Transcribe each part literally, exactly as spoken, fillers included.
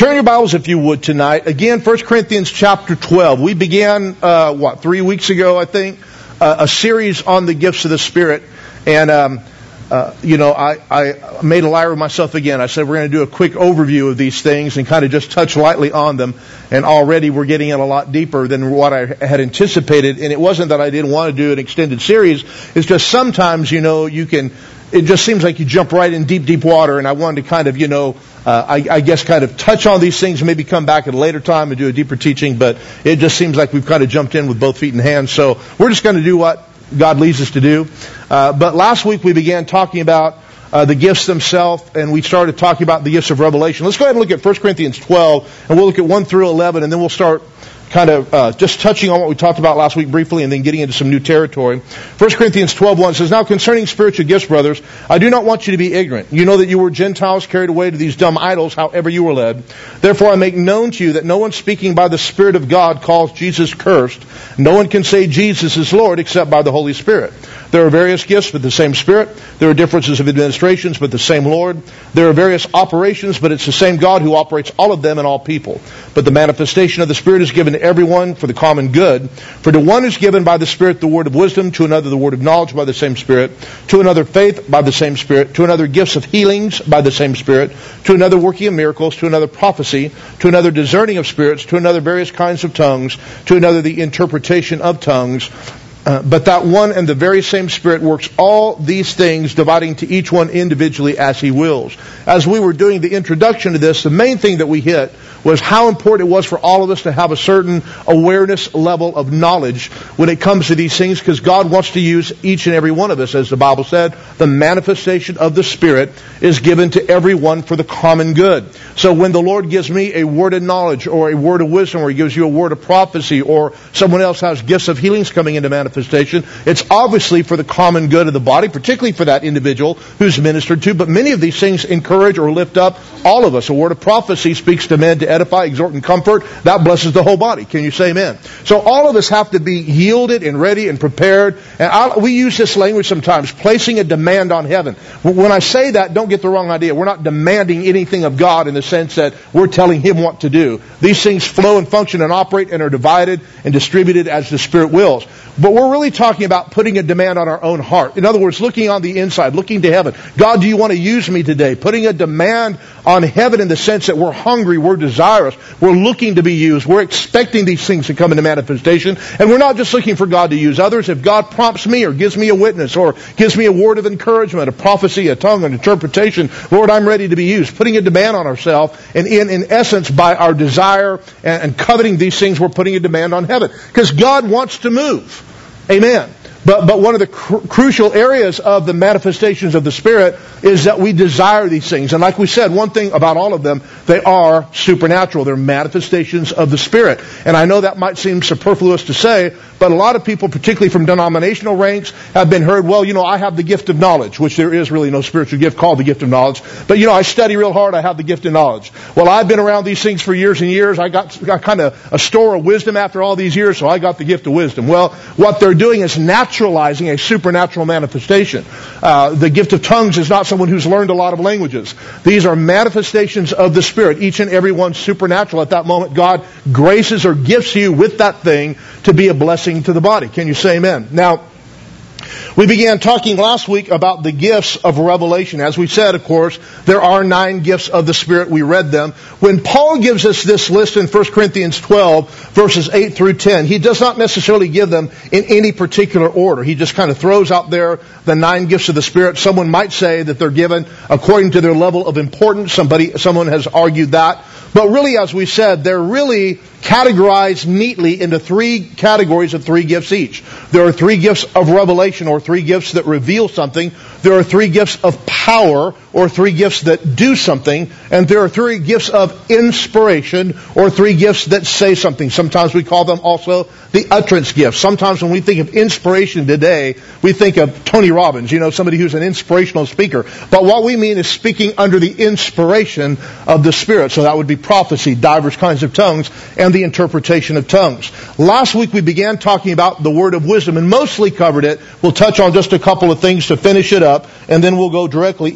Turn your Bibles, if you would, tonight. Again, First Corinthians chapter twelve. We began, uh, what, three weeks ago, I think, uh, a series on the gifts of the Spirit. And, um, uh, you know, I, I made a liar of myself again. I said we're going to do a quick overview of these things and kind of just touch lightly on them. And already we're getting in a lot deeper than what I had anticipated. And it wasn't that I didn't want to do an extended series. It's just sometimes, you know, you can... It just seems like you jump right in deep, deep water, and I wanted to kind of, you know, uh, I, I guess kind of touch on these things, maybe come back at a later time and do a deeper teaching, but it just seems like we've kind of jumped in with both feet in hands, so we're just going to do what God leads us to do. Uh, but last week we began talking about uh, the gifts themselves, and we started talking about the gifts of revelation. Let's go ahead and look at First Corinthians twelve, and we'll look at one through eleven, and then we'll start kind of uh, just touching on what we talked about last week briefly and then getting into some new territory. First Corinthians twelve one says, "Now concerning spiritual gifts, brothers, I do not want you to be ignorant. You know that you were Gentiles carried away to these dumb idols, however you were led. Therefore I make known to you that no one speaking by the Spirit of God calls Jesus cursed. No one can say Jesus is Lord except by the Holy Spirit. There are various gifts, but the same Spirit. There are differences of administrations, but the same Lord. There are various operations, but it's the same God who operates all of them in all people. But the manifestation of the Spirit is given to everyone for the common good. For to one is given by the Spirit the word of wisdom, to another the word of knowledge by the same Spirit, to another faith by the same Spirit, to another gifts of healings by the same Spirit, to another working of miracles, to another prophecy, to another discerning of spirits, to another various kinds of tongues, to another the interpretation of tongues. Uh, but that one and the very same Spirit works all these things, dividing to each one individually as He wills." As we were doing the introduction to this, the main thing that we hit was how important it was for all of us to have a certain awareness level of knowledge when it comes to these things, because God wants to use each and every one of us. As the Bible said, the manifestation of the Spirit is given to everyone for the common good. So when the Lord gives me a word of knowledge or a word of wisdom, or He gives you a word of prophecy, or someone else has gifts of healings coming into manifestation, it's obviously for the common good of the body, particularly for that individual who's ministered to. But many of these things encourage or lift up all of us. A word of prophecy speaks to men to edify, exhort, and comfort. That blesses the whole body. Can you say amen? So all of us have to be yielded and ready and prepared. And I, we use this language sometimes, placing a demand on heaven. When I say that, don't get the wrong idea. We're not demanding anything of God in the sense that we're telling Him what to do. These things flow and function and operate and are divided and distributed as the Spirit wills. But we're really talking about putting a demand on our own heart. In other words, looking on the inside, looking to heaven. God, do you want to use me today? Putting a demand on heaven in the sense that we're hungry, we're desirous, we're looking to be used, we're expecting these things to come into manifestation, and we're not just looking for God to use others. If God prompts me or gives me a witness or gives me a word of encouragement, a prophecy, a tongue, an interpretation, Lord, I'm ready to be used. Putting a demand on ourselves, and in, in essence, by our desire and, and coveting these things, we're putting a demand on heaven. Because God wants to move. Amen. But but one of the cr- crucial areas of the manifestations of the Spirit is that we desire these things. And like we said, one thing about all of them, they are supernatural. They're manifestations of the Spirit. And I know that might seem superfluous to say, but a lot of people, particularly from denominational ranks, have been heard, well, you know, I have the gift of knowledge, which there is really no spiritual gift called the gift of knowledge. But, you know, I study real hard, I have the gift of knowledge. Well, I've been around these things for years and years. I got, got kind of a store of wisdom after all these years, so I got the gift of wisdom. Well, what they're doing is naturalizing a supernatural manifestation. Uh, the gift of tongues is not someone who's learned a lot of languages. These are manifestations of the Spirit, each and every one supernatural. At that moment, God graces or gifts you with that thing to be a blessing to the body. Can you say amen? Now, we began talking last week about the gifts of revelation. As we said, of course, there are nine gifts of the Spirit. We read them. When Paul gives us this list in First Corinthians twelve, verses eight through ten, he does not necessarily give them in any particular order. He just kind of throws out there the nine gifts of the Spirit. Someone might say that they're given according to their level of importance. Somebody, someone has argued that. But really, as we said, they're really categorized neatly into three categories of three gifts each. There are three gifts of revelation, or three gifts that reveal something. There are three gifts of power, or three gifts that do something. And there are three gifts of inspiration, or three gifts that say something. Sometimes we call them also the utterance gifts. Sometimes when we think of inspiration today, we think of Tony Robbins, you know, somebody who's an inspirational speaker. But what we mean is speaking under the inspiration of the Spirit. So that would be prophecy, divers kinds of tongues, and the interpretation of tongues. Last week we began talking about the word of wisdom and mostly covered it. We'll touch on just a couple of things to finish it up, and then we'll go directly into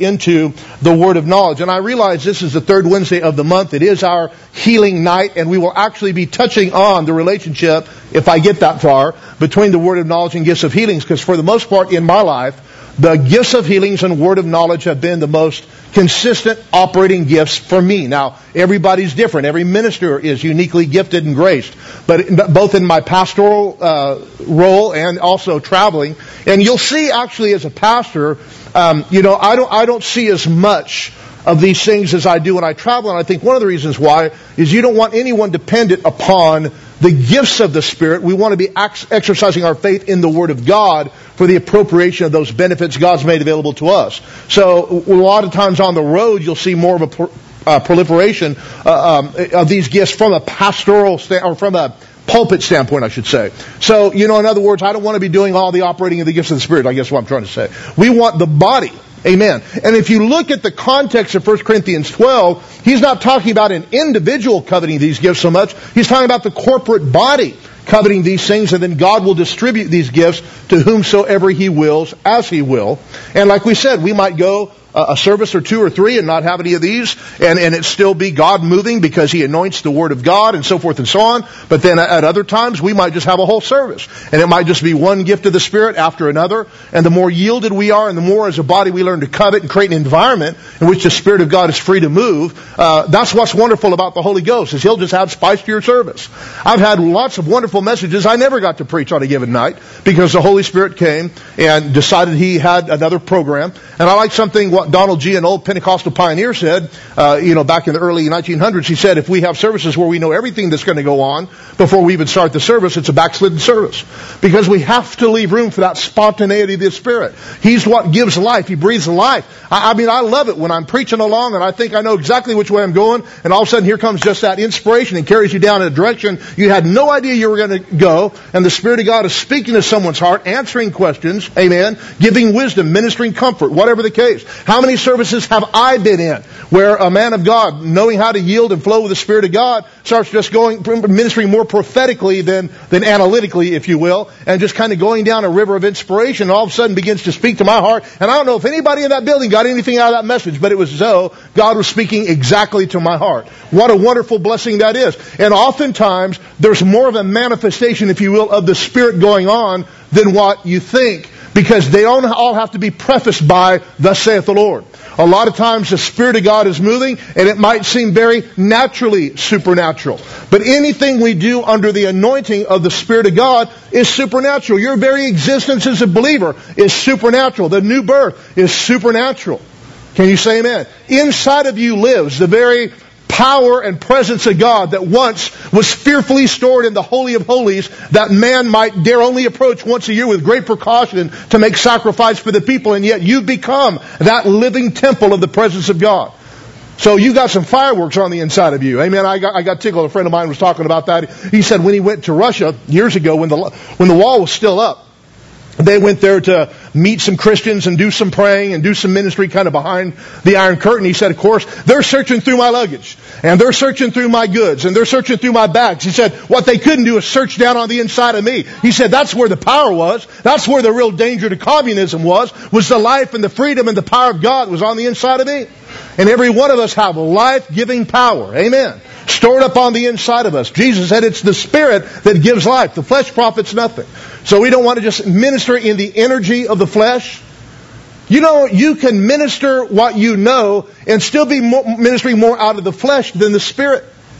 into the word of knowledge. And I realize this is the third Wednesday of the month. It is our healing night, and we will actually be touching on the relationship, if I get that far, between the word of knowledge and gifts of healings, because for the most part in my life, the gifts of healings and word of knowledge have been the most consistent operating gifts for me. Now, everybody's different. Every minister is uniquely gifted and graced, but both in my pastoral uh, role and also traveling. And you'll see, actually, as a pastor, um, you know, I don't, I don't see as much of these things as I do when I travel. And I think one of the reasons why is you don't want anyone dependent upon the gifts of the Spirit. We want to be ex- exercising our faith in the Word of God for the appropriation of those benefits God's made available to us. So a lot of times on the road, you'll see more of a pro- uh, proliferation uh, um, of these gifts from a pastoral sta- or from a pulpit standpoint, I should say. So, you know, in other words, I don't want to be doing all the operating of the gifts of the Spirit, I guess what I'm trying to say. We want the body. Amen. And if you look at the context of First Corinthians twelve, he's not talking about an individual coveting these gifts so much. He's talking about the corporate body coveting these things, and then God will distribute these gifts to whomsoever He wills, as He will. And like we said, we might go a service or two or three and not have any of these, and, and it still be God moving because He anoints the Word of God and so forth and so on. But then at other times, we might just have a whole service. And it might just be one gift of the Spirit after another. And the more yielded we are and the more as a body we learn to covet and create an environment in which the Spirit of God is free to move, uh, that's what's wonderful about the Holy Ghost, is He'll just add spice to your service. I've had lots of wonderful messages I never got to preach on a given night because the Holy Spirit came and decided He had another program. And I like something what Donald G., an old Pentecostal pioneer, said, uh, you know, back in the early nineteen hundreds. He said, if we have services where we know everything that's going to go on before we even start the service, it's a backslidden service. Because we have to leave room for that spontaneity of the Spirit. He's what gives life. He breathes life. I, I mean, I love it when I'm preaching along and I think I know exactly which way I'm going, and all of a sudden here comes just that inspiration and carries you down in a direction you had no idea you were going to go, and the Spirit of God is speaking to someone's heart, answering questions, amen, giving wisdom, ministering comfort, whatever the case. How many services have I been in where a man of God, knowing how to yield and flow with the Spirit of God, starts just going, ministering more prophetically than, than analytically, if you will, and just kind of going down a river of inspiration, and all of a sudden begins to speak to my heart. And I don't know if anybody in that building got anything out of that message, but it was as though God was speaking exactly to my heart. What a wonderful blessing that is. And oftentimes, there's more of a manifestation, if you will, of the Spirit going on than what you think, because they don't all have to be prefaced by, thus saith the Lord. A lot of times the Spirit of God is moving, and it might seem very naturally supernatural. But anything we do under the anointing of the Spirit of God is supernatural. Your very existence as a believer is supernatural. The new birth is supernatural. Can you say amen? Inside of you lives the very power and presence of God that once was fearfully stored in the Holy of Holies, that man might dare only approach once a year with great precaution to make sacrifice for the people, and yet you've become that living temple of the presence of God. So you got some fireworks on the inside of you. Amen. I got, I got tickled. A friend of mine was talking about that. He said when he went to Russia years ago, when the, when the wall was still up, they went there to meet some Christians and do some praying and do some ministry kind of behind the Iron Curtain. He said, of course, they're searching through my luggage, and they're searching through my goods, and they're searching through my bags. He said, what they couldn't do is search down on the inside of me. He said, that's where the power was. That's where the real danger to communism was, was the life and the freedom and the power of God was on the inside of me. And every one of us have life-giving power. Amen. Stored up on the inside of us. Jesus said it's the Spirit that gives life. The flesh profits nothing. So we don't want to just minister in the energy of the flesh. You know, you can minister what you know and still be more, ministering more out of the flesh than the Spirit.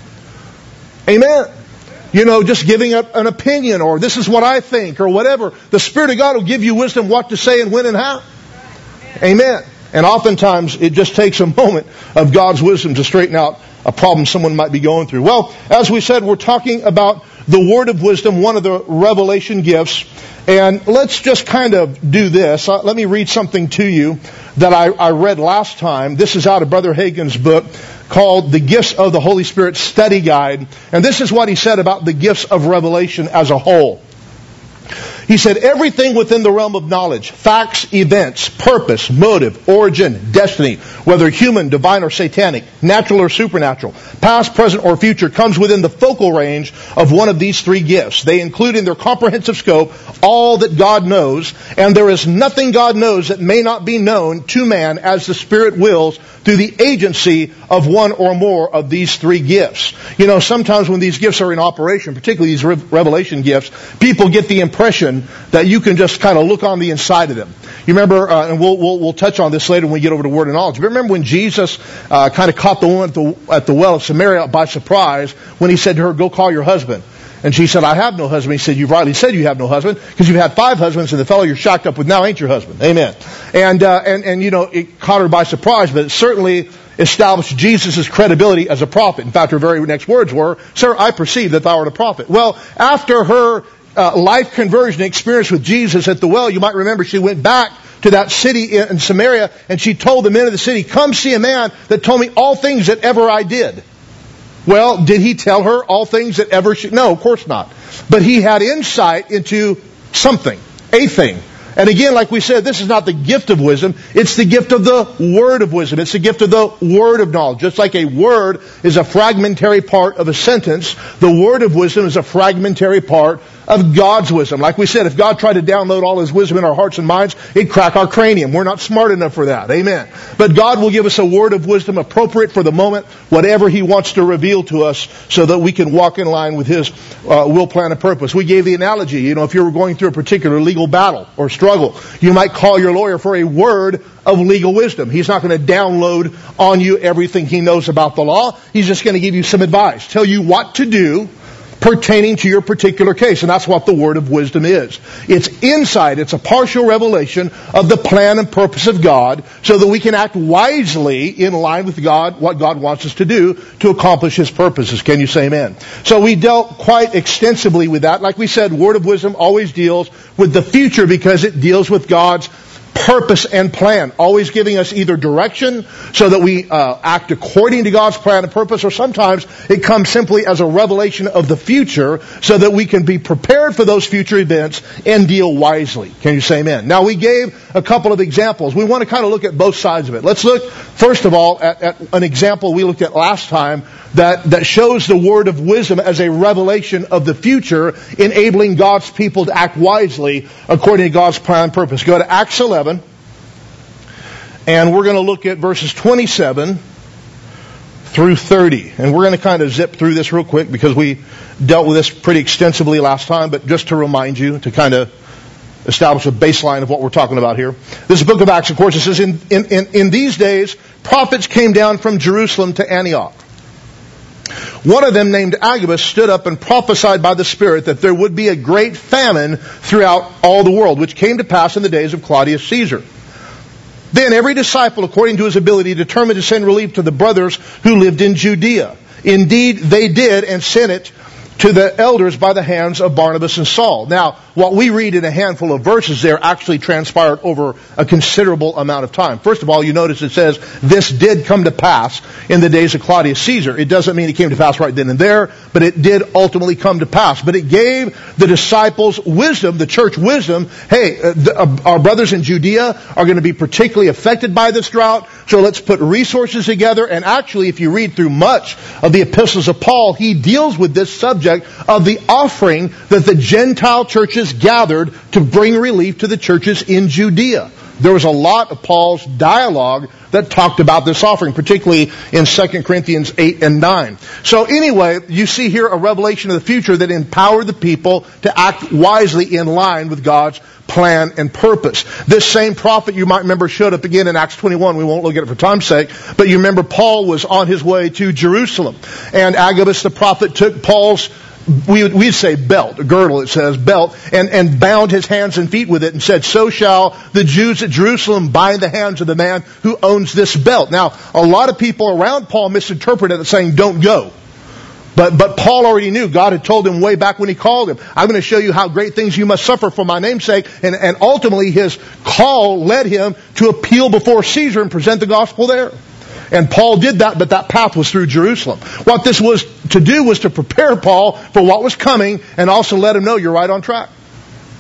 Amen. You know, just giving a, an opinion, or this is what I think, or whatever. The Spirit of God will give you wisdom what to say and when and how. Amen. And oftentimes it just takes a moment of God's wisdom to straighten out a problem someone might be going through. Well, as we said, we're talking about the word of wisdom, one of the revelation gifts. And let's just kind of do this. Uh, let me read something to you that I, I read last time. This is out of Brother Hagin's book called The Gifts of the Holy Spirit Study Guide. And this is what he said about the gifts of revelation as a whole. He said everything within the realm of knowledge, facts, events, purpose, motive, origin, destiny, whether human, divine, or satanic, natural or supernatural, past, present, or future, comes within the focal range of one of these three gifts. They include in their comprehensive scope all that God knows, and there is nothing God knows that may not be known to man as the Spirit wills through the agency of one or more of these three gifts. You know, sometimes when these gifts are in operation, particularly these revelation gifts, people get the impression that you can just kind of look on the inside of them. You remember, uh, and we'll, we'll we'll touch on this later when we get over to Word of Knowledge. But remember when Jesus uh, kind of caught the woman at the, at the well of Samaria by surprise when he said to her, "Go call your husband." And she said, "I have no husband." He said, "You've rightly said you have no husband, because you've had five husbands, and the fellow you're shacked up with now ain't your husband." Amen. And uh, and and you know, it caught her by surprise, but it certainly established Jesus' credibility as a prophet. In fact, her very next words were, "Sir, I perceive that thou art a prophet." Well, after her uh, life conversion experience with Jesus at the well, you might remember she went back to that city in Samaria, and she told the men of the city, "Come see a man that told me all things that ever I did." Well, did he tell her all things that ever she... No, of course not. But he had insight into something, a thing. And again, like we said, this is not the gift of wisdom. It's the gift of the word of wisdom. It's the gift of the word of knowledge. Just like a word is a fragmentary part of a sentence, the word of wisdom is a fragmentary part of God's wisdom. Like we said, if God tried to download all His wisdom in our hearts and minds, it'd crack our cranium. We're not smart enough for that. Amen. But God will give us a word of wisdom appropriate for the moment, whatever He wants to reveal to us, so that we can walk in line with His uh, will, plan, and purpose. We gave the analogy, you know, if you were going through a particular legal battle or struggle, you might call your lawyer for a word of legal wisdom. He's not going to download on you everything he knows about the law. He's just going to give you some advice, tell you what to do pertaining to your particular case. And that's what the word of wisdom is. It's insight. It's a partial revelation of the plan and purpose of God, so that we can act wisely in line with God, what God wants us to do to accomplish His purposes. Can you say amen? So we dealt quite extensively with that. Like we said, word of wisdom always deals with the future, because it deals with God's purpose and plan, always giving us either direction so that we uh, act according to God's plan and purpose, or sometimes it comes simply as a revelation of the future so that we can be prepared for those future events and deal wisely. Can you say amen? Now, we gave a couple of examples. We want to kind of look at both sides of it. Let's look, first of all, at, at an example we looked at last time that, that shows the word of wisdom as a revelation of the future, enabling God's people to act wisely according to God's plan and purpose. Go to Acts eleven, and we're going to look at verses twenty-seven through thirty. And we're going to kind of zip through this real quick, because we dealt with this pretty extensively last time, but just to remind you, to kind of establish a baseline of what we're talking about here. This is the book of Acts, of course. It says, in, in, in, in these days, prophets came down from Jerusalem to Antioch. One of them, named Agabus, stood up and prophesied by the Spirit that there would be a great famine throughout all the world, which came to pass in the days of Claudius Caesar. Then every disciple, according to his ability, determined to send relief to the brothers who lived in Judea. Indeed, they did, and sent it to the elders by the hands of Barnabas and Saul. Now, what we read in a handful of verses there actually transpired over a considerable amount of time. First of all, you notice it says, this did come to pass in the days of Claudius Caesar. It doesn't mean it came to pass right then and there, but it did ultimately come to pass. But it gave the disciples wisdom, the church wisdom. Hey, uh, the, uh, our brothers in Judea are going to be particularly affected by this drought, so let's put resources together. And actually, if you read through much of the epistles of Paul, he deals with this subject of the offering that the Gentile churches gathered to bring relief to the churches in Judea. There was a lot of Paul's dialogue that talked about this offering, particularly in Second Corinthians eight and nine. So anyway, you see here a revelation of the future that empowered the people to act wisely in line with God's plan and purpose. This same prophet, you might remember, showed up again in Acts twenty-one. We won't look at it for time's sake, but you remember Paul was on his way to Jerusalem, and Agabus the prophet took Paul's, we would, we'd say belt, a girdle, it says belt, and, and bound his hands and feet with it and said, so shall the Jews at Jerusalem bind the hands of the man who owns this belt. Now, a lot of people around Paul misinterpreted it, saying, don't go. But, but Paul already knew. God had told him way back when he called him, I'm going to show you how great things you must suffer for my name's sake. And, and ultimately his call led him to appeal before Caesar and present the gospel there. And Paul did that, but that path was through Jerusalem. What this was to do was to prepare Paul for what was coming, and also let him know you're right on track.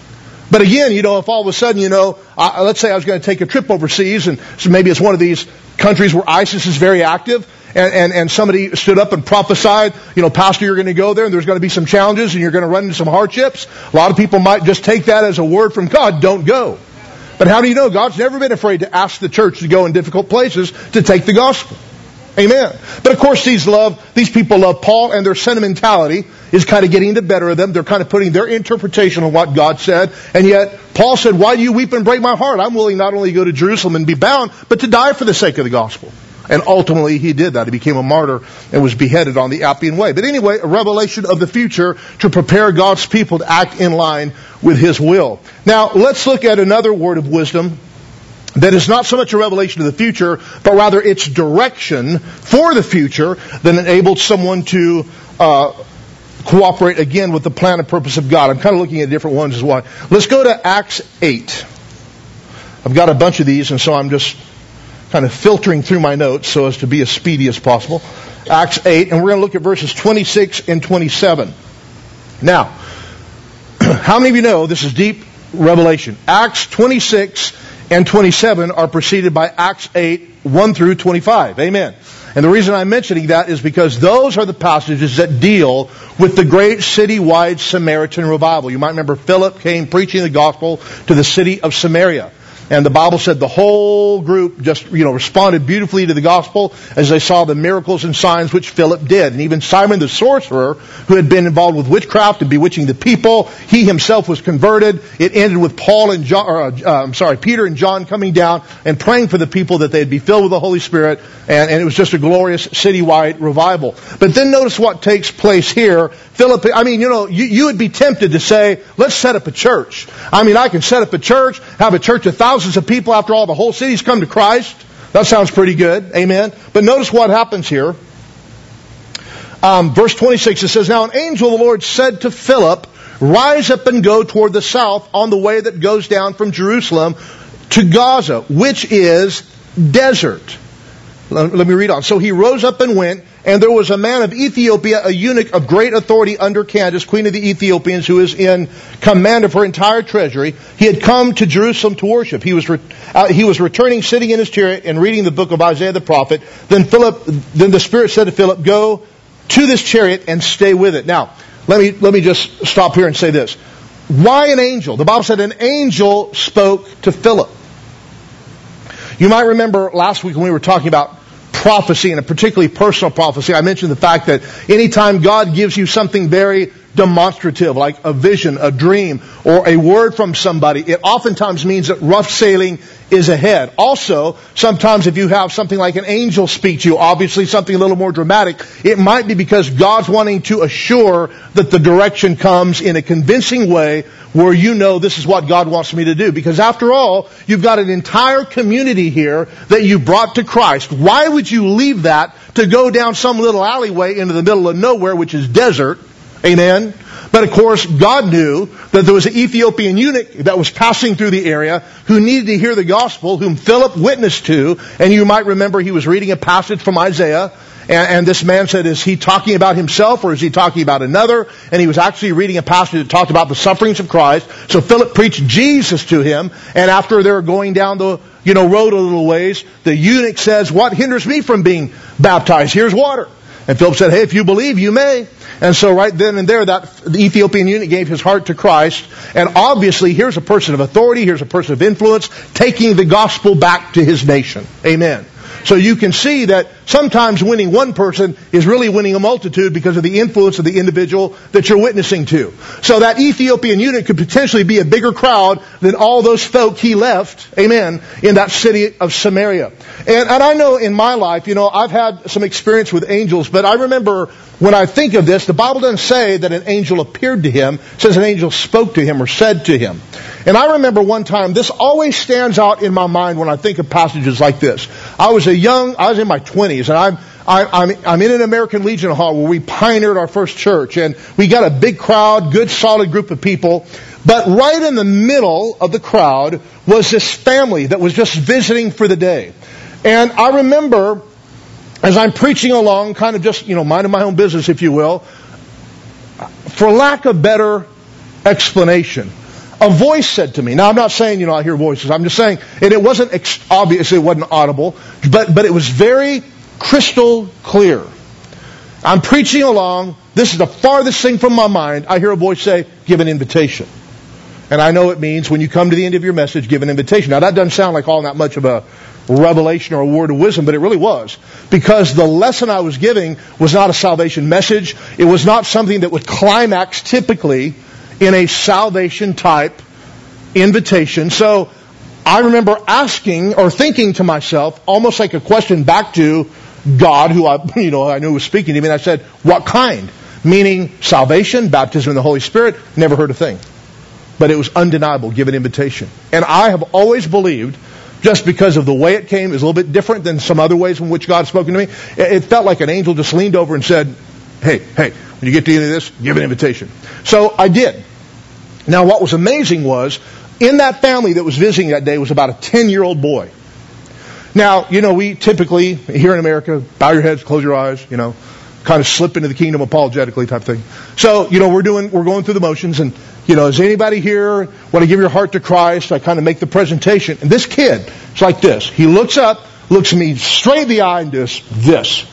But again, you know, if all of a sudden, you know, uh, let's say I was going to take a trip overseas, and so maybe it's one of these countries where ISIS is very active, and, and, and somebody stood up and prophesied, you know, Pastor, you're going to go there, and there's going to be some challenges, and you're going to run into some hardships. A lot of people might just take that as a word from God, don't go. But how do you know? God's never been afraid to ask the church to go in difficult places to take the gospel. Amen. But of course, these love, these people love Paul, and their sentimentality is kind of getting the better of them. They're kind of putting their interpretation of what God said. And yet, Paul said, why do you weep and break my heart? I'm willing not only to go to Jerusalem and be bound, but to die for the sake of the gospel. And ultimately, he did that. He became a martyr and was beheaded on the Appian Way. But anyway, a revelation of the future to prepare God's people to act in line with His will. Now, let's look at another word of wisdom that is not so much a revelation of the future, but rather its direction for the future that enabled someone to uh, cooperate again with the plan and purpose of God. I'm kind of looking at different ones as well. Let's go to Acts eight. I've got a bunch of these, and so I'm just kind of filtering through my notes so as to be as speedy as possible. Acts eight, and we're going to look at verses twenty-six and twenty-seven. Now, how many of you know this is deep revelation? Acts twenty-six and twenty-seven are preceded by Acts eight, one through twenty-five. Amen. And the reason I'm mentioning that is because those are the passages that deal with the great citywide Samaritan revival. You might remember Philip came preaching the gospel to the city of Samaria. And the Bible said the whole group just, you know, responded beautifully to the gospel as they saw the miracles and signs which Philip did. And even Simon the sorcerer, who had been involved with witchcraft and bewitching the people, he himself was converted. It ended with Paul and John, or, uh, I'm sorry, Peter and John coming down and praying for the people that they'd be filled with the Holy Spirit. And, and it was just a glorious citywide revival. But then notice what takes place here. Philip, I mean, you know, you, you would be tempted to say, let's set up a church. I mean, I can set up a church, have a church of thousands of people. After all, the whole city's come to Christ. That sounds pretty good. Amen. But notice what happens here. Um, verse twenty-six, it says, now an angel of the Lord said to Philip, rise up and go toward the south on the way that goes down from Jerusalem to Gaza, which is desert. Let, let me read on. So he rose up and went, and there was a man of Ethiopia, a eunuch of great authority under Candace, queen of the Ethiopians, who is in command of her entire treasury. He had come to Jerusalem to worship. He was re- uh, he was returning, sitting in his chariot, and reading the book of Isaiah the prophet. Then Philip, then the Spirit said to Philip, go to this chariot and stay with it. Now, let me let me just stop here and say this. Why an angel? The Bible said an angel spoke to Philip. You might remember last week when we were talking about prophecy, and a particularly personal prophecy, I mentioned the fact that anytime God gives you something very demonstrative, like a vision, a dream, or a word from somebody, it oftentimes means that rough sailing is ahead. Also, sometimes if you have something like an angel speak to you, obviously something a little more dramatic, it might be because God's wanting to assure that the direction comes in a convincing way where you know this is what God wants me to do. Because after all, you've got an entire community here that you brought to Christ. Why would you leave that to go down some little alleyway into the middle of nowhere, which is desert? Amen. But of course, God knew that there was an Ethiopian eunuch that was passing through the area who needed to hear the gospel, whom Philip witnessed to. And you might remember he was reading a passage from Isaiah. And, and this man said, is he talking about himself or is he talking about another? And he was actually reading a passage that talked about the sufferings of Christ. So Philip preached Jesus to him. And after they were going down the, you know, road a little ways, the eunuch says, what hinders me from being baptized? Here's water. And Philip said, hey, if you believe, you may. And so right then and there, that the Ethiopian eunuch gave his heart to Christ. And obviously, here's a person of authority, here's a person of influence, taking the gospel back to his nation. Amen. So you can see that sometimes winning one person is really winning a multitude because of the influence of the individual that you're witnessing to. So that Ethiopian eunuch could potentially be a bigger crowd than all those folk he left, amen, in that city of Samaria. And, and I know in my life, you know, I've had some experience with angels, but I remember when I think of this, the Bible doesn't say that an angel appeared to him. It says an angel spoke to him or said to him. And I remember one time, this always stands out in my mind when I think of passages like this. I was a young, I was in my twenties, and I'm, I, I'm, I'm in an American Legion Hall where we pioneered our first church, and we got a big crowd, good solid group of people. But right in the middle of the crowd was this family that was just visiting for the day. And I remember, as I'm preaching along, kind of just, you know, minding my own business, if you will, for lack of better explanation, a voice said to me. Now, I'm not saying, you know, I hear voices. I'm just saying, and it wasn't ex- obvious, it wasn't audible, but, but it was very crystal clear. I'm preaching along. This is the farthest thing from my mind. I hear a voice say, give an invitation. And I know it means when you come to the end of your message, give an invitation. Now, that doesn't sound like all that much of a revelation or a word of wisdom, but it really was. Because the lesson I was giving was not a salvation message. It was not something that would climax typically in a salvation type invitation. So I remember asking or thinking to myself, almost like a question back to God, who I, you know, I knew was speaking to me, and I said, what kind? Meaning salvation, baptism in the Holy Spirit, never heard a thing. But it was undeniable, give an invitation. And I have always believed, just because of the way it came, is a little bit different than some other ways in which God's spoken to me. It felt like an angel just leaned over and said, hey, hey, when you get to the end of this, give an invitation. So I did. Now what was amazing was, in that family that was visiting that day was about a ten-year-old boy. Now, you know, we typically, here in America, bow your heads, close your eyes, you know, kind of slip into the kingdom apologetically type thing. So, you know, we're doing, we're going through the motions, and, you know, is anybody here want to give your heart to Christ? I kind of make the presentation. And this kid, it's like this. He looks up, looks at me straight in the eye and does this.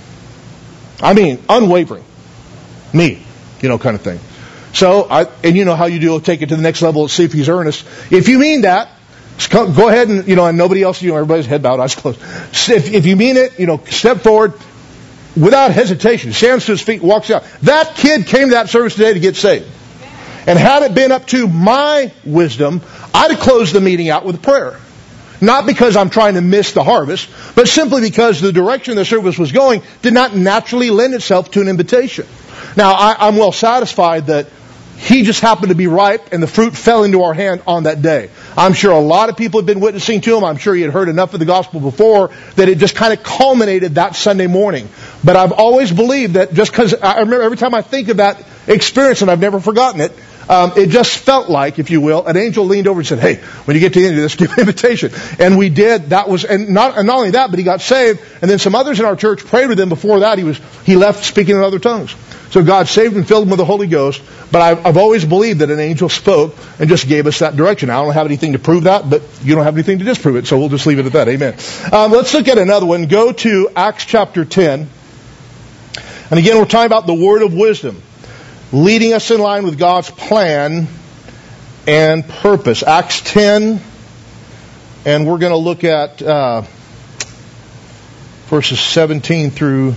I mean, unwavering. Me, you know, kind of thing. So, I, and you know how you do, take it to the next level and see if he's earnest. If you mean that, go ahead and, you know, and nobody else, you know, everybody's head bowed, eyes closed. If, if you mean it, you know, step forward without hesitation, stands to his feet, walks out. That kid came to that service today to get saved. And had it been up to my wisdom, I'd have closed the meeting out with prayer. Not because I'm trying to miss the harvest, but simply because the direction the service was going did not naturally lend itself to an invitation. Now, I, I'm well satisfied that he just happened to be ripe and the fruit fell into our hand on that day. I'm sure a lot of people had been witnessing to him. I'm sure he had heard enough of the gospel before that it just kind of culminated that Sunday morning. But I've always believed that just because, I remember every time I think of that experience, and I've never forgotten it, um, it just felt like, if you will, an angel leaned over and said, hey, when you get to the end of this, give an invitation. And we did. That was, and not, and not only that, but he got saved. And then some others in our church prayed with him. Before that, he was, he left speaking in other tongues. So God saved and filled him with the Holy Ghost. But I've, I've always believed that an angel spoke and just gave us that direction. I don't have anything to prove that, but you don't have anything to disprove it. So we'll just leave it at that. Amen. Um, let's look at another one. Go to Acts chapter ten. And again, we're talking about the word of wisdom, leading us in line with God's plan and purpose. Acts ten, and we're going to look at uh, verses seventeen through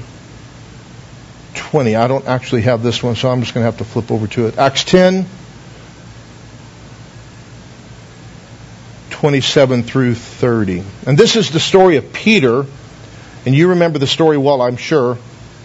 twenty. I don't actually have this one, so I'm just going to have to flip over to it. Acts ten, twenty-seven through thirty. And this is the story of Peter, and you remember the story well, I'm sure.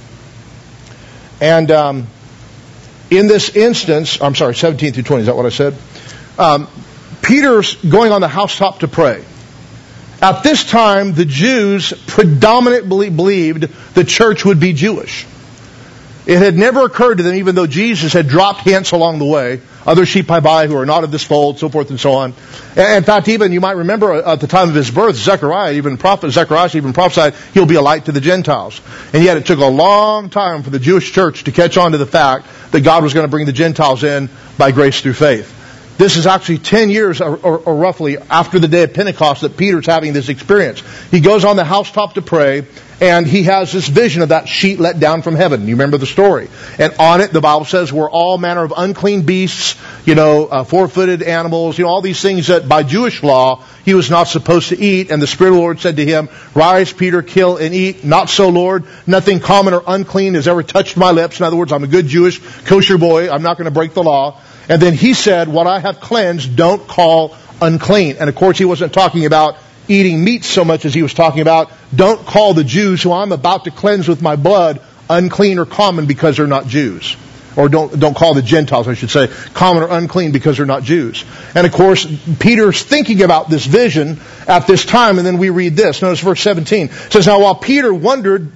And um, in this instance, I'm sorry, seventeen through twenty, is that what I said? Um, Peter's going on the housetop to pray. At this time, the Jews predominantly believed the church would be Jewish. It had never occurred to them, even though Jesus had dropped hints along the way, other sheep I buy who are not of this fold, so forth and so on. And in fact, even you might remember at the time of his birth, Zechariah, even prophet Zechariah even prophesied, he'll be a light to the Gentiles. And yet it took a long time for the Jewish church to catch on to the fact that God was going to bring the Gentiles in by grace through faith. This is actually ten years or, or, or roughly after the day of Pentecost that Peter's having this experience. He goes on the housetop to pray, and he has this vision of that sheet let down from heaven. You remember the story. And on it, the Bible says, were all manner of unclean beasts, you know, uh, four-footed animals, you know, all these things that by Jewish law he was not supposed to eat. And the Spirit of the Lord said to him, rise, Peter, kill and eat. Not so, Lord. Nothing common or unclean has ever touched my lips. In other words, I'm a good Jewish kosher boy. I'm not going to break the law. And then he said, what I have cleansed, don't call unclean. And of course, he wasn't talking about eating meat so much as he was talking about, don't call the Jews who I'm about to cleanse with my blood unclean or common because they're not Jews. Or don't don't call the Gentiles, I should say, common or unclean because they're not Jews. And of course, Peter's thinking about this vision at this time, and then we read this. Notice verse seventeen. It says, now while Peter wondered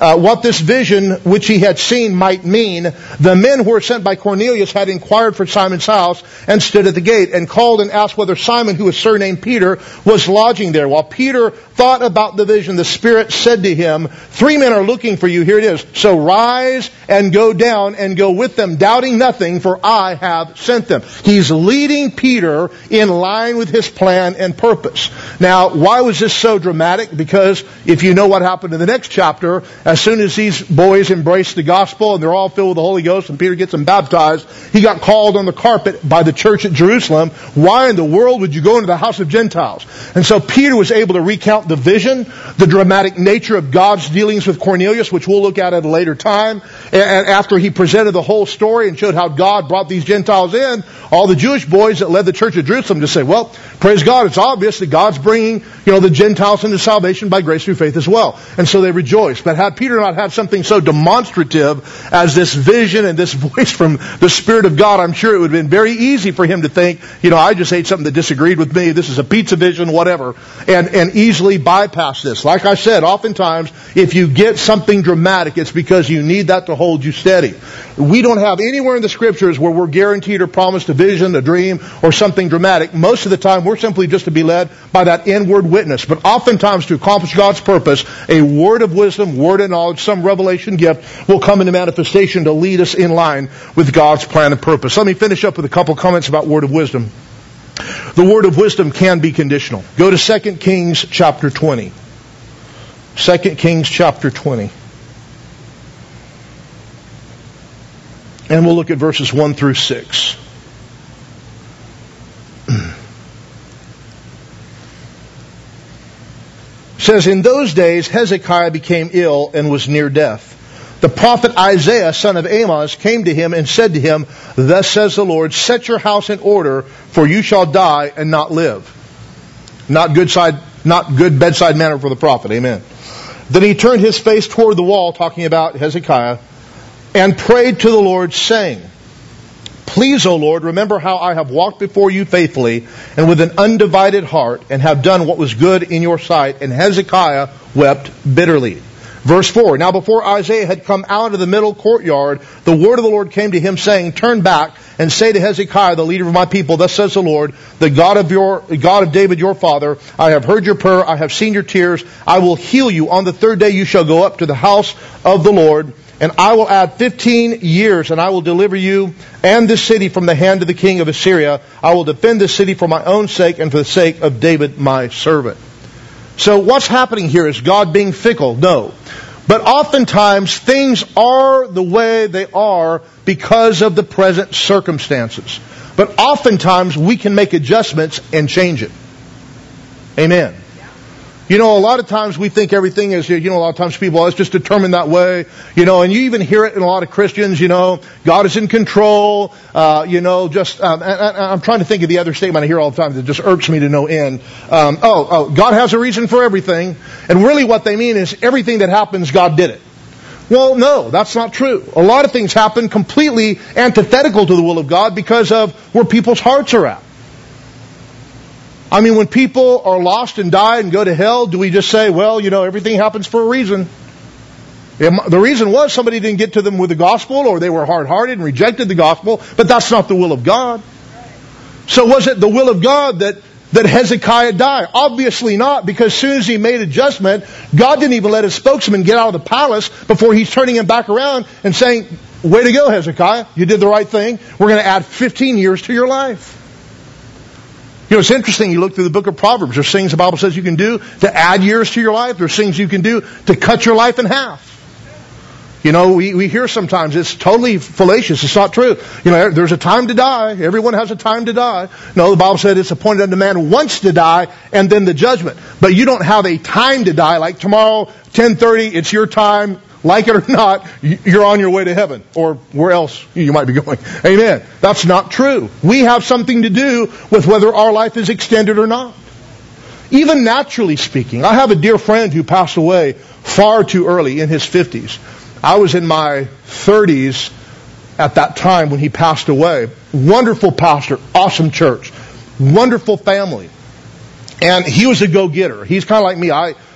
uh, what this vision which he had seen might mean, the men who were sent by Cornelius had inquired for Simon's house and stood at the gate and called and asked whether Simon, who was surnamed Peter, was lodging there. While Peter thought about the vision, the Spirit said to him, three men are looking for you. Here it is. So rise and go down and go with them, doubting nothing, for I have sent them. He's leading Peter in line with his plan and purpose. Now, why was this so dramatic? Because if you know what happened in the next chapter, as soon as these boys embraced the gospel and they're all filled with the Holy Ghost and Peter gets them baptized, he got called on the carpet by the church at Jerusalem. Why in the world would you go into the house of Gentiles? And so Peter was able to recount the vision, the dramatic nature of God's dealings with Cornelius, which we'll look at at a later time. And after he presented the whole story and showed how God brought these Gentiles in, all the Jewish boys that led the church at Jerusalem just say, well, praise God, it's obvious that God's bringing, you know, the Gentiles into salvation by grace through faith as well. And so they rejoiced. But had Peter not had something so demonstrative as this vision and this voice from the Spirit of God, I'm sure it would have been very easy for him to think, you know, I just ate something that disagreed with me. This is a pizza vision, whatever. And, and easily bypass this. Like I said, oftentimes, if you get something dramatic, it's because you need that to hold you steady. We don't have anywhere in the Scriptures where we're guaranteed or promised a vision, a dream, or something dramatic. Most of the time, we're simply just to be led by that inward witness. But oftentimes, to accomplish God's purpose, a word of wisdom, word of knowledge, some revelation gift will come into manifestation to lead us in line with God's plan and purpose. Let me finish up with a couple comments about word of wisdom. The word of wisdom can be conditional. Go to Second Kings chapter twenty. Second Kings chapter twenty. And we'll look at verses one through six. It says, in those days Hezekiah became ill and was near death. The prophet Isaiah, son of Amoz, came to him and said to him, thus says the Lord, set your house in order, for you shall die and not live. Not good side, not good bedside manner for the prophet. Amen. Then he turned his face toward the wall, talking about Hezekiah, and prayed to the Lord, saying, please, O Lord, remember how I have walked before you faithfully and with an undivided heart, and have done what was good in your sight. And Hezekiah wept bitterly. Verse four, now before Isaiah had come out of the middle courtyard, the word of the Lord came to him, saying, turn back and say to Hezekiah, the leader of my people, thus says the Lord, the God of your God of David your father, I have heard your prayer, I have seen your tears, I will heal you. On the third day you shall go up to the house of the Lord, and I will add fifteen years, and I will deliver you and this city from the hand of the king of Assyria. I will defend this city for my own sake and for the sake of David my servant. So what's happening here? Is God being fickle? No. But oftentimes things are the way they are because of the present circumstances. But oftentimes we can make adjustments and change it. Amen. You know, a lot of times we think everything is, you know, a lot of times people, oh, it's just determined that way, you know, and you even hear it in a lot of Christians, you know, God is in control, uh, you know, just, um, and, and I'm trying to think of the other statement I hear all the time that just irks me to no end. Um, oh, oh, God has a reason for everything, and really what they mean is everything that happens, God did it. Well, no, that's not true. A lot of things happen completely antithetical to the will of God because of where people's hearts are at. I mean, when people are lost and die and go to hell, do we just say, well, you know, everything happens for a reason? The reason was somebody didn't get to them with the gospel, or they were hard-hearted and rejected the gospel, but that's not the will of God. So was it the will of God that, that Hezekiah die? Obviously not, because as soon as he made adjustment, God didn't even let his spokesman get out of the palace before he's turning him back around and saying, way to go, Hezekiah, you did the right thing. We're going to add fifteen years to your life. You know, it's interesting, you look through the book of Proverbs, there's things the Bible says you can do to add years to your life. There's things you can do to cut your life in half. You know, we, we hear sometimes it's totally fallacious. It's not true. You know, there's a time to die. Everyone has a time to die. No, the Bible said it's appointed unto man once to die and then the judgment. But you don't have a time to die, like tomorrow, ten thirty, it's your time. Like it or not, you're on your way to heaven, or where else you might be going. Amen. That's not true. We have something to do with whether our life is extended or not. Even naturally speaking, I have a dear friend who passed away far too early, in his fifties. I was in my thirties at that time when he passed away. Wonderful pastor, awesome church, wonderful family. And he was a go-getter. He's kind of like me. I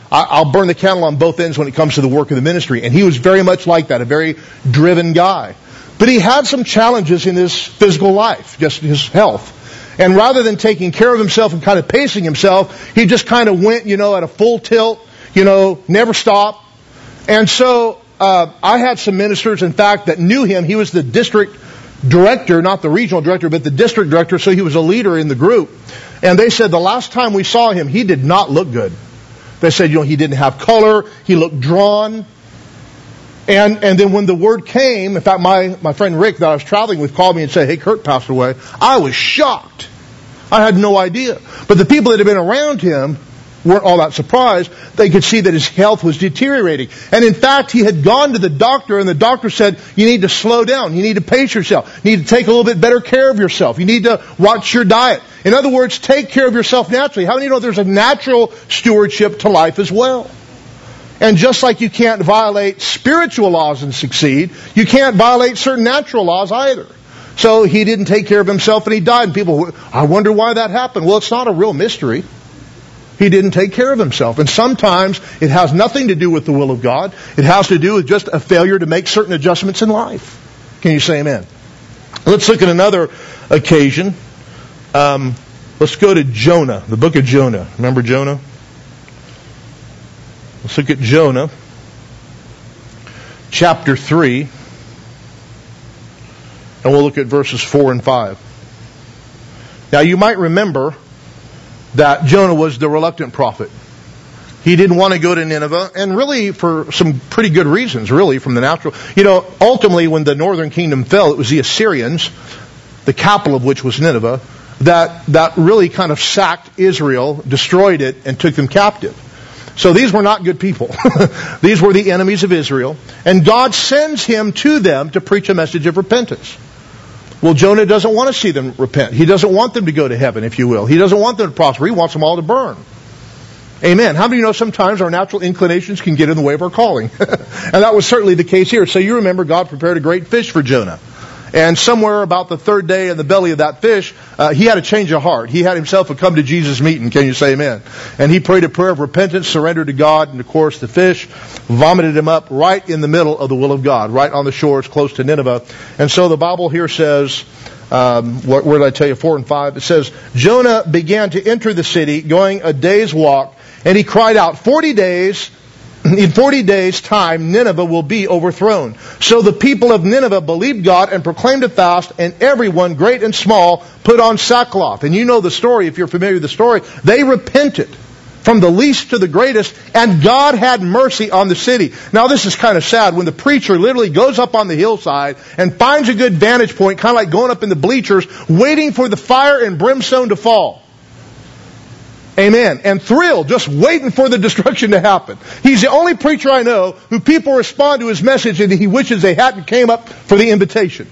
I, I'll burn the candle on both ends when it comes to the work of the ministry. And he was very much like that, a very driven guy. But he had some challenges in his physical life, just his health. And rather than taking care of himself and kind of pacing himself, he just kind of went, you know, at a full tilt, you know, never stopped. And so uh, I had some ministers, in fact, that knew him. He was the district director, not the regional director, but the district director, so he was a leader in the group. And they said the last time we saw him, he did not look good. They said, you know, he didn't have color, he looked drawn. And and then when the word came, in fact, my, my friend Rick that I was traveling with called me and said, hey, Kurt passed away. I was shocked. I had no idea. But the people that had been around him weren't all that surprised. They could see that his health was deteriorating. And in fact, he had gone to the doctor, and the doctor said, you need to slow down. You need to pace yourself. You need to take a little bit better care of yourself. You need to watch your diet. In other words, take care of yourself naturally. How many of you know there's a natural stewardship to life as well? And just like you can't violate spiritual laws and succeed, you can't violate certain natural laws either. So he didn't take care of himself and he died. And people, I wonder why that happened. Well, it's not a real mystery. He didn't take care of himself. And sometimes it has nothing to do with the will of God. It has to do with just a failure to make certain adjustments in life. Can you say amen? Let's look at another occasion. Um, let's go to Jonah, the book of Jonah. Remember Jonah? Let's look at Jonah, chapter three, and we'll look at verses four and five. Now you might remember that Jonah was the reluctant prophet. He didn't want to go to Nineveh, and really for some pretty good reasons, really, from the natural. You know, ultimately when the northern kingdom fell, it was the Assyrians, the capital of which was Nineveh, that, that really kind of sacked Israel, destroyed it, and took them captive. So these were not good people. These were the enemies of Israel. And God sends him to them to preach a message of repentance. Well, Jonah doesn't want to see them repent. He doesn't want them to go to heaven, if you will. He doesn't want them to prosper. He wants them all to burn. Amen. How many of you know sometimes our natural inclinations can get in the way of our calling? And that was certainly the case here. So you remember God prepared a great fish for Jonah. And somewhere about the third day in the belly of that fish, uh, he had a change of heart. He had himself a come to Jesus meeting. Can you say amen? And he prayed a prayer of repentance, surrendered to God, and of course the fish vomited him up right in the middle of the will of God, right on the shores close to Nineveh. And so the Bible here says, um, what, where did I tell you, four and five? It says, Jonah began to enter the city, going a day's walk, and he cried out, forty days... In forty days' time, Nineveh will be overthrown. So the people of Nineveh believed God and proclaimed a fast, and everyone, great and small, put on sackcloth. And you know the story, if you're familiar with the story. They repented from the least to the greatest, and God had mercy on the city. Now this is kind of sad when the preacher literally goes up on the hillside and finds a good vantage point, kind of like going up in the bleachers, waiting for the fire and brimstone to fall. Amen. And thrilled, just waiting for the destruction to happen. He's the only preacher I know who people respond to his message and he wishes they hadn't came up for the invitation.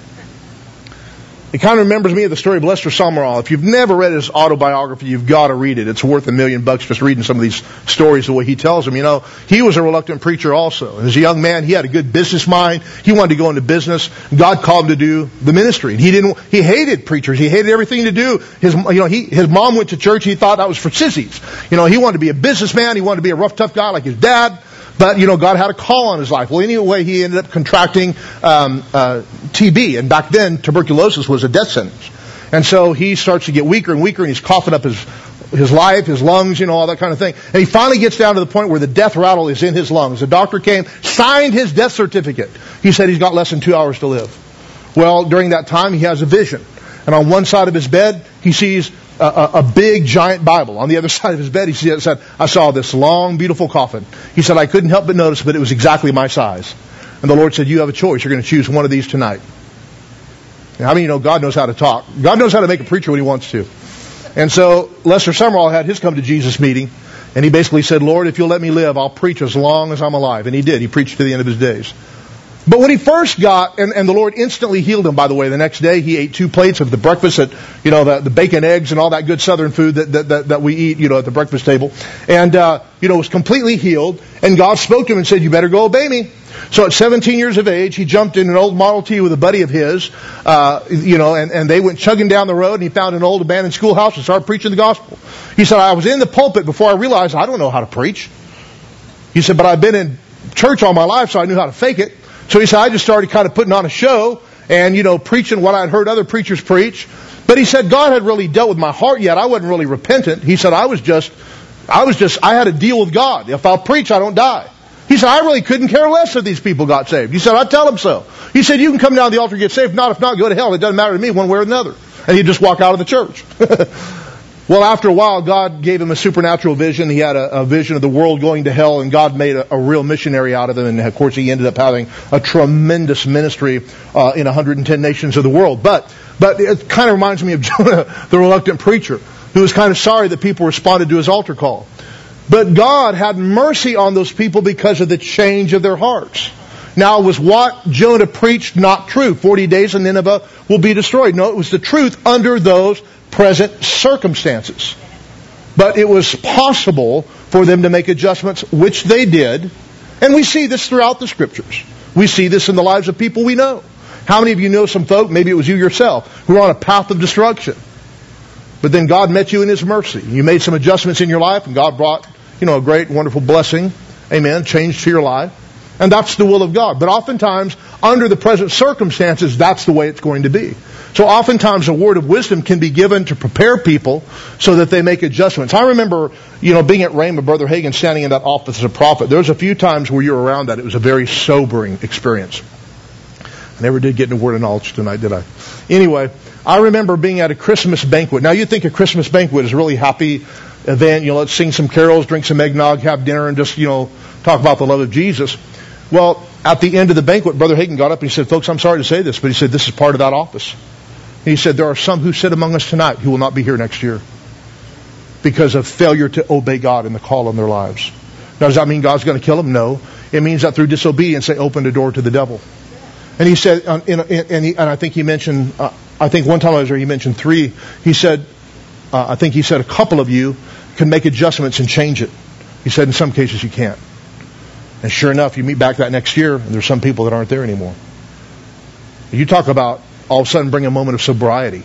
It kind of remembers me of the story of Lester Sumrall. If you've never read his autobiography, you've got to read it. It's worth a million bucks just reading some of these stories the way he tells them. You know, he was a reluctant preacher also. As a young man, he had a good business mind. He wanted to go into business. God called him to do the ministry. And he didn't, he hated preachers. He hated everything to do. His, you know, he, his mom went to church. He thought that was for sissies. You know, he wanted to be a businessman. He wanted to be a rough, tough guy like his dad. But, you know, God had a call on his life. Well, anyway, he ended up contracting um, uh, T B. And back then, tuberculosis was a death sentence. And so he starts to get weaker and weaker, and he's coughing up his his life, his lungs, you know, all that kind of thing. And he finally gets down to the point where the death rattle is in his lungs. The doctor came, signed his death certificate. He said he's got less than two hours to live. Well, during that time, he has a vision. And on one side of his bed, he sees a, a, a big, giant Bible. On the other side of his bed, he said, I saw this long, beautiful coffin. He said, I couldn't help but notice, but it was exactly my size. And the Lord said, you have a choice. You're going to choose one of these tonight. Now, how many of you know God knows how to talk? God knows how to make a preacher when he wants to. And so Lester Sumrall had his come to Jesus meeting, and he basically said, Lord, if you'll let me live, I'll preach as long as I'm alive. And he did. He preached to the end of his days. But when he first got, and, and the Lord instantly healed him, by the way, the next day he ate two plates of the breakfast, that, you know, the, the bacon, eggs, and all that good Southern food that, that, that, that we eat, you know, at the breakfast table. And, uh, you know, was completely healed. And God spoke to him and said, you better go obey me. So at seventeen years of age, he jumped in an old Model T with a buddy of his, uh, you know, and, and they went chugging down the road, and he found an old abandoned schoolhouse and started preaching the gospel. He said, I was in the pulpit before I realized I don't know how to preach. He said, but I've been in church all my life, so I knew how to fake it. So he said, I just started kind of putting on a show and, you know, preaching what I'd heard other preachers preach. But he said, God hadn't really dealt with my heart yet. I wasn't really repentant. He said, I was just, I was just, I had a deal with God. If I'll preach, I don't die. He said, I really couldn't care less if these people got saved. He said, I'd tell them so. He said, you can come down to the altar and get saved. Not if not, go to hell. It doesn't matter to me one way or another. And he'd just walk out of the church. Well, after a while, God gave him a supernatural vision. He had a, a vision of the world going to hell, and God made a, a real missionary out of him. And, of course, he ended up having a tremendous ministry uh, in one hundred ten nations of the world. But but it kind of reminds me of Jonah, the reluctant preacher, who was kind of sorry that people responded to his altar call. But God had mercy on those people because of the change of their hearts. Now, was what Jonah preached not true? Forty days and Nineveh will be destroyed. No, it was the truth under those present circumstances. But it was possible for them to make adjustments, which they did. And we see this throughout the Scriptures. We see this in the lives of people we know. How many of you know some folk, maybe it was you yourself, who were on a path of destruction? But then God met you in His mercy. You made some adjustments in your life, and God brought, you know, a great, wonderful blessing. Amen. Change to your life. And that's the will of God. But oftentimes, under the present circumstances, that's the way it's going to be. So oftentimes a word of wisdom can be given to prepare people so that they make adjustments. I remember, you know, being at Rhema, Brother Hagin standing in that office as a prophet. There was a few times where you were around that. It was a very sobering experience. I never did get into word of knowledge tonight, did I? Anyway, I remember being at a Christmas banquet. Now, you think a Christmas banquet is a really happy event. You know, let's sing some carols, drink some eggnog, have dinner, and just, you know, talk about the love of Jesus. Well, at the end of the banquet, Brother Hagin got up and he said, folks, I'm sorry to say this, but he said, this is part of that office. And he said, there are some who sit among us tonight who will not be here next year because of failure to obey God and the call on their lives. Now, does that mean God's going to kill them? No. It means that through disobedience, they opened a door to the devil. And he said, and, and, he, and I think he mentioned, uh, I think one time I was there, he mentioned three. He said, uh, I think he said a couple of you can make adjustments and change it. He said in some cases you can't. And sure enough, you meet back that next year, and there's some people that aren't there anymore. You talk about all of a sudden bring a moment of sobriety.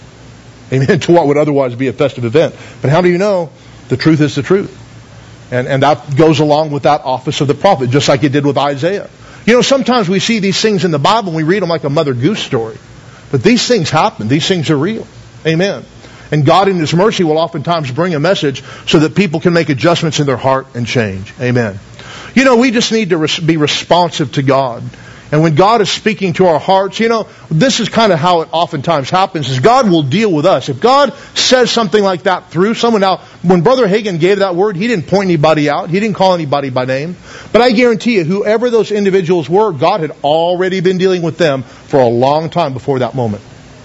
Amen. To what would otherwise be a festive event. But how do you know the truth is the truth? And, and that goes along with that office of the prophet, just like it did with Isaiah. You know, sometimes we see these things in the Bible and we read them like a Mother Goose story. But these things happen. These things are real. Amen. And God in His mercy will oftentimes bring a message so that people can make adjustments in their heart and change. Amen. You know, we just need to res- be responsive to God. And when God is speaking to our hearts, you know, this is kind of how it oftentimes happens, is God will deal with us. If God says something like that through someone, now, when Brother Hagin gave that word, he didn't point anybody out. He didn't call anybody by name. But I guarantee you, whoever those individuals were, God had already been dealing with them for a long time before that moment.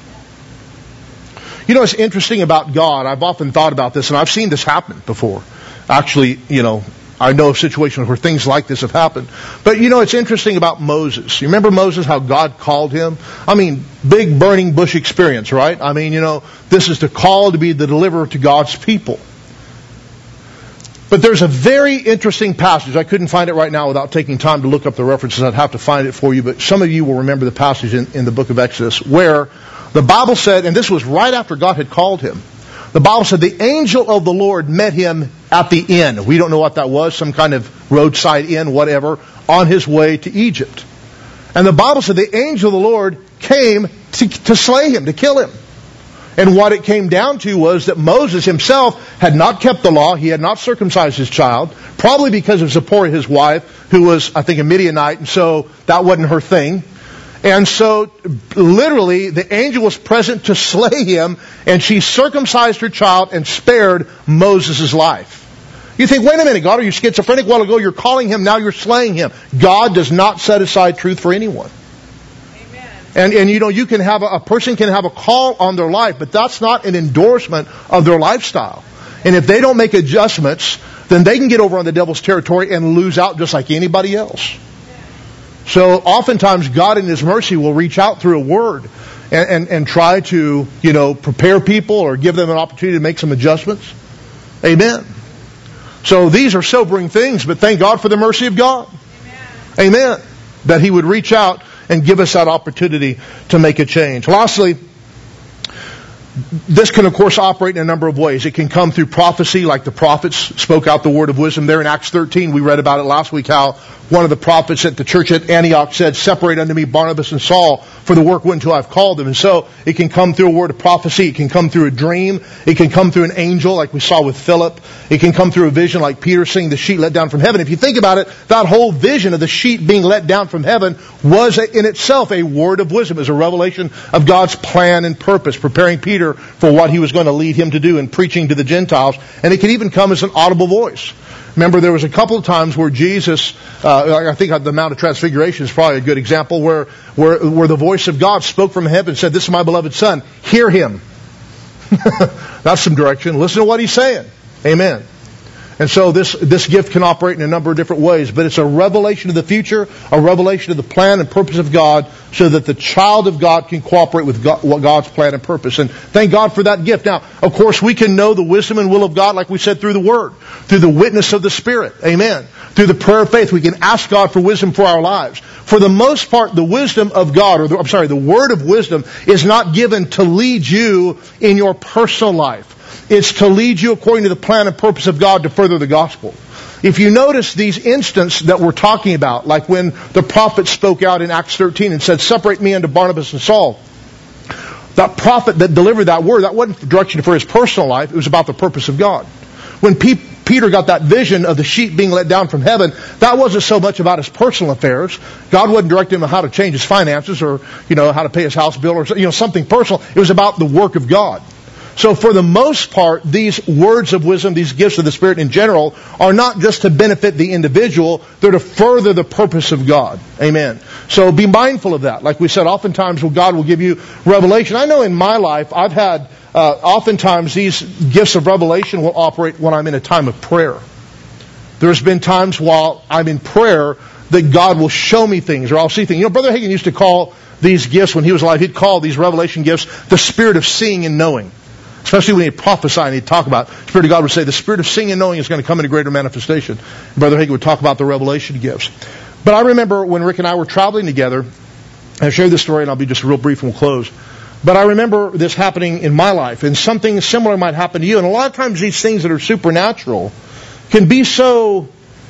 You know, what's interesting about God, I've often thought about this, and I've seen this happen before. Actually, you know, I know of situations where things like this have happened. But, you know, it's interesting about Moses. You remember Moses, how God called him? I mean, big burning bush experience, right? I mean, you know, this is the call to be the deliverer to God's people. But there's a very interesting passage. I couldn't find it right now without taking time to look up the references. I'd have to find it for you. But some of you will remember the passage in, in the book of Exodus where the Bible said, and this was right after God had called him, the Bible said the angel of the Lord met him at the inn. We don't know what that was, some kind of roadside inn, whatever, on his way to Egypt. And the Bible said the angel of the Lord came to, to slay him, to kill him. And what it came down to was that Moses himself had not kept the law. He had not circumcised his child, probably because of Zipporah, his wife, who was, I think, a Midianite, and so that wasn't her thing. And so, literally, the angel was present to slay him, and she circumcised her child and spared Moses' life. You think, wait a minute, God, are you schizophrenic? A while ago you're calling him, now you're slaying him. God does not set aside truth for anyone. Amen. And, and you know, you can have a, a person can have a call on their life, but that's not an endorsement of their lifestyle. And if they don't make adjustments, then they can get over on the devil's territory and lose out just like anybody else. So oftentimes God in His mercy will reach out through a word and, and, and try to, you know, prepare people or give them an opportunity to make some adjustments. Amen. So these are sobering things, but thank God for the mercy of God. Amen. Amen. That He would reach out and give us that opportunity to make a change. Lastly, this can, of course, operate in a number of ways. It can come through prophecy, like the prophets spoke out the word of wisdom. There in Acts thirteen, we read about it last week, how one of the prophets at the church at Antioch said, "Separate unto me Barnabas and Saul for the work unto I've called them." And so it can come through a word of prophecy. It can come through a dream. It can come through an angel, like we saw with Philip. It can come through a vision, like Peter seeing the sheet let down from heaven. If you think about it, that whole vision of the sheet being let down from heaven was in itself a word of wisdom. It was a revelation of God's plan and purpose, preparing Peter for what He was going to lead him to do in preaching to the Gentiles. And it can even come as an audible voice. Remember, there was a couple of times where Jesus, uh, I think the Mount of Transfiguration is probably a good example, where, where, where the voice of God spoke from heaven and said, "This is my beloved Son, hear Him." That's some direction. Listen to what He's saying. Amen. And so this, this gift can operate in a number of different ways, but it's a revelation of the future, a revelation of the plan and purpose of God, so that the child of God can cooperate with God, God's plan and purpose. And thank God for that gift. Now, of course, we can know the wisdom and will of God, like we said, through the Word, through the witness of the Spirit. Amen. Through the prayer of faith, we can ask God for wisdom for our lives. For the most part, the wisdom of God, or the, I'm sorry, the word of wisdom is not given to lead you in your personal life. It's to lead you according to the plan and purpose of God to further the gospel. If you notice these instances that we're talking about, like when the prophet spoke out in Acts thirteen and said, "Separate me unto Barnabas and Saul," that prophet that delivered that word, that wasn't direction for his personal life. It was about the purpose of God. When Pe- Peter got that vision of the sheet being let down from heaven, that wasn't so much about his personal affairs. God wasn't directing him on how to change his finances, or, you know, how to pay his house bill, or, you know, something personal. It was about the work of God. So for the most part, these words of wisdom, these gifts of the Spirit in general, are not just to benefit the individual, they're to further the purpose of God. Amen. So be mindful of that. Like we said, oftentimes God will give you revelation. I know in my life, I've had, uh, oftentimes these gifts of revelation will operate when I'm in a time of prayer. There's been times while I'm in prayer that God will show me things, or I'll see things. You know, Brother Hagin used to call these gifts, when he was alive, he'd call these revelation gifts the spirit of seeing and knowing. Especially when he'd prophesy and he'd talk about, the Spirit of God would say, the spirit of seeing and knowing is going to come in a greater manifestation. Brother Hagin would talk about the revelation gifts. But I remember when Rick and I were traveling together, I'll share this story and I'll be just real brief and we'll close. But I remember this happening in my life, and something similar might happen to you. And a lot of times these things that are supernatural can be so,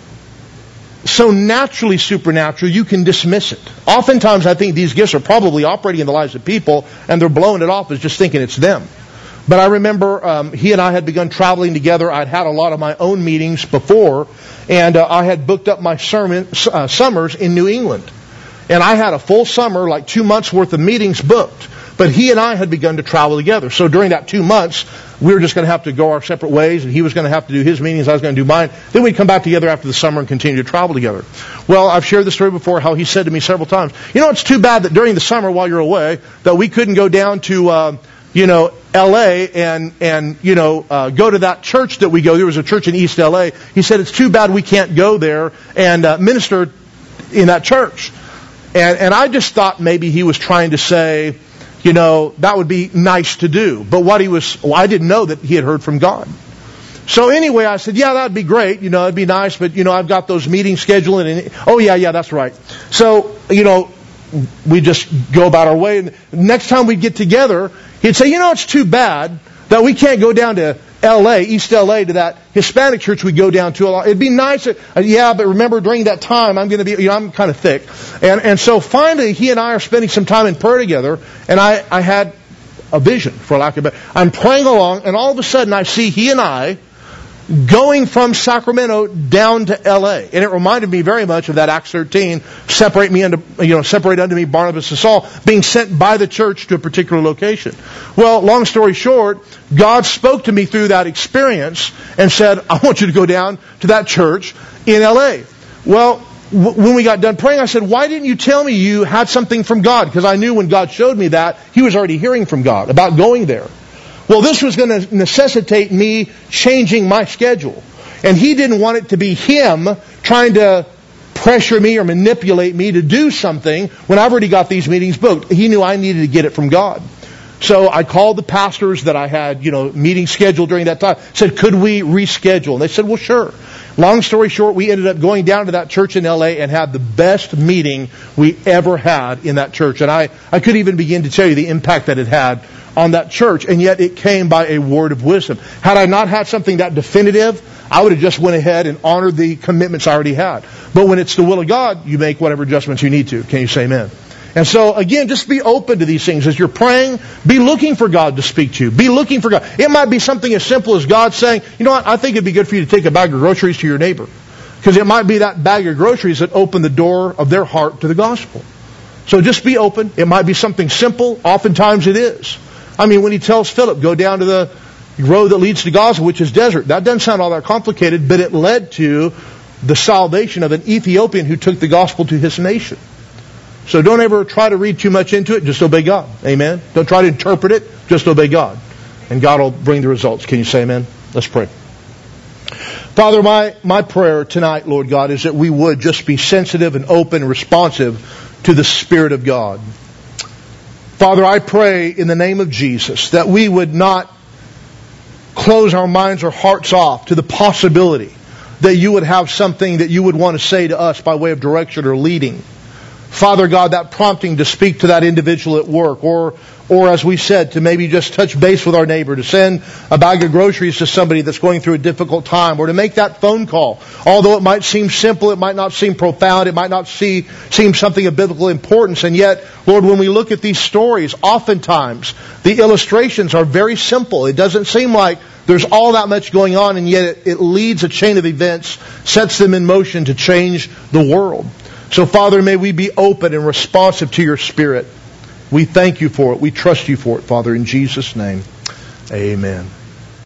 so naturally supernatural, you can dismiss it. Oftentimes I think these gifts are probably operating in the lives of people, and they're blowing it off as just thinking it's them. But I remember um, he and I had begun traveling together. I'd had a lot of my own meetings before, and uh, I had booked up my sermon, uh, summers in New England. And I had a full summer, like two months worth of meetings booked. But he and I had begun to travel together. So during that two months, we were just going to have to go our separate ways, and he was going to have to do his meetings, I was going to do mine. Then we'd come back together after the summer and continue to travel together. Well, I've shared this story before, how he said to me several times, you know, it's too bad that during the summer while you're away, that we couldn't go down to... Uh, you know, L A and, and, you know, uh, go to that church that we go. There was a church in East L A. He said, it's too bad we can't go there and uh, minister in that church. And, and I just thought maybe he was trying to say, you know, that would be nice to do. But what he was, well, I didn't know that he had heard from God. So anyway, I said, yeah, that'd be great. You know, it'd be nice, but, you know, I've got those meetings scheduled. And, oh, yeah, yeah, that's right. So, you know, we just go about our way. And next time we get together, he'd say, you know, it's too bad that we can't go down to L A, East L A, to that Hispanic church we go down to a lot. It'd be nice. Uh, yeah, but remember during that time, I'm going to be, you know, I'm kind of thick. And and so finally, he and I are spending some time in prayer together, and I, I had a vision, for lack of a better. I'm praying along, and all of a sudden I see he and I going from Sacramento down to L A. And it reminded me very much of that Acts thirteen, separate me unto, you know, separate unto me Barnabas and Saul, being sent by the church to a particular location. Well, long story short, God spoke to me through that experience and said, I want you to go down to that church in L A. Well, w- when we got done praying, I said, why didn't you tell me you had something from God? Because I knew when God showed me that, He was already hearing from God about going there. Well, this was going to necessitate me changing my schedule. And he didn't want it to be him trying to pressure me or manipulate me to do something when I've already got these meetings booked. He knew I needed to get it from God. So I called the pastors that I had, you know, meetings scheduled during that time. Said, could we reschedule? And they said, well, sure. Long story short, we ended up going down to that church in L A and had the best meeting we ever had in that church. And I, I couldn't even begin to tell you the impact that it had on that church. And yet it came by a word of wisdom. Had I not had something that definitive, I would have just went ahead and honored the commitments I already had. But when it's the will of God, you make whatever adjustments you need to. Can you say amen? And so, again, just be open to these things. As you're praying, be looking for God to speak to you. Be looking for God. It might be something as simple as God saying, you know what, I think it'd be good for you to take a bag of groceries to your neighbor. Because it might be that bag of groceries that open the door of their heart to the gospel. So just be open. It might be something simple. Oftentimes it is. I mean, when he tells Philip, go down to the road that leads to Gaza, which is desert. That doesn't sound all that complicated, but it led to the salvation of an Ethiopian who took the gospel to his nation. So don't ever try to read too much into it. Just obey God. Amen. Don't try to interpret it. Just obey God. And God will bring the results. Can you say amen? Let's pray. Father, my, my prayer tonight, Lord God, is that we would just be sensitive and open and responsive to the Spirit of God. Father, I pray in the name of Jesus that we would not close our minds or hearts off to the possibility that you would have something that you would want to say to us by way of direction or leading. Father God, that prompting to speak to that individual at work, or or as we said, to maybe just touch base with our neighbor, to send a bag of groceries to somebody that's going through a difficult time, or to make that phone call. Although it might seem simple, it might not seem profound, it might not see, seem something of biblical importance, and yet, Lord, when we look at these stories, oftentimes the illustrations are very simple. It doesn't seem like there's all that much going on, and yet it, it leads a chain of events, sets them in motion to change the world. So, Father, may we be open and responsive to your Spirit. We thank you for it. We trust you for it, Father, in Jesus' name. Amen.